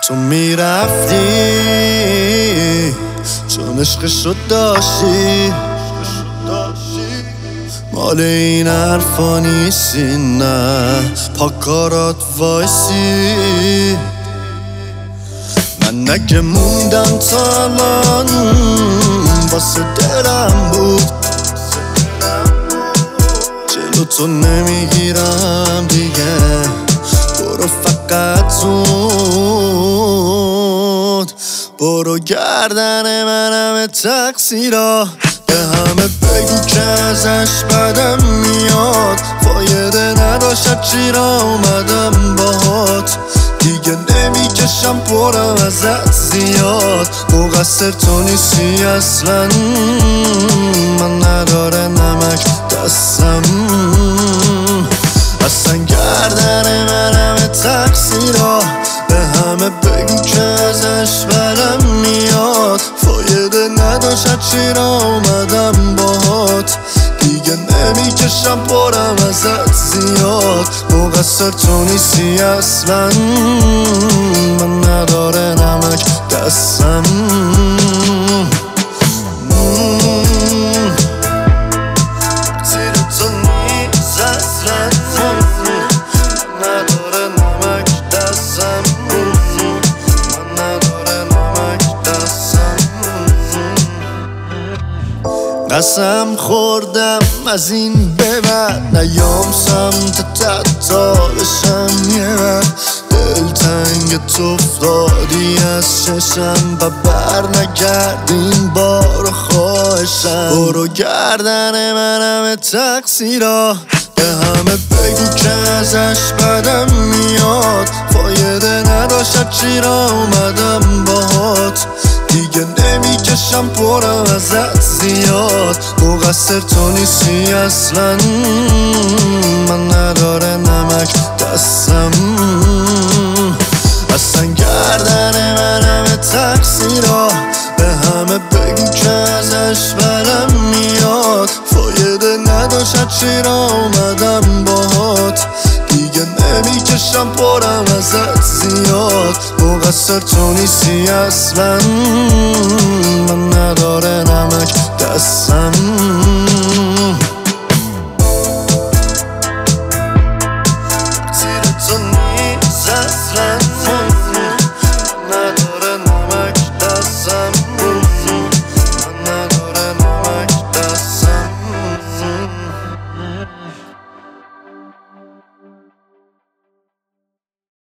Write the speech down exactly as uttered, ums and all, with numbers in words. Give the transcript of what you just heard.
تو میرفتی چون عشقشو داشتی، مال این حرفا نیستی، نه پا کارات وایسی. من نگه موندم تا الان واسه دلم بود، جلو تو نمیگیرم دیگه، برو فقط زود برو. گردن منم تقصیرا، به همه بگو که ازش بدم میاد، فایده نداشت چی را اومدم باهات، دیگه نمیکشم پرم ازت زیاد، مقصر تو نیستی اصلا، من نداره نمک دستم، اصلا گردن منم تقصیرا، به همه بگو که ازش بدم میاد، فایده نداشت چی را اومدم باهات، دیگه نمیکشم پرم ازت زیاد، مقصر تو نیستی اصلا، من نداره نمک دستم. قسم خوردم از این به بعد نیام سمت تتا بشم یه وقت، دلتنگ تو افتادی از چشم و بر نگردین بار خواهشم، برو. گردن منم تقصیرا، به همه بگو که ازش بدم میاد، فایده نداشت چی را اومدم باهات، دیگه نمیکشم پرم ازت زیاد، مقصر تو نیستی اصلا، من نداره نمک دستم، اصلا گردن منم تقصیرا، به همه بگو که ازش بدم میاد، فایده نداشت چی را اومدم باهات، دیگه نمیکشم پرم ازت زیاد، مقصر تو نیستی اصلا، من نداره نمک دستم.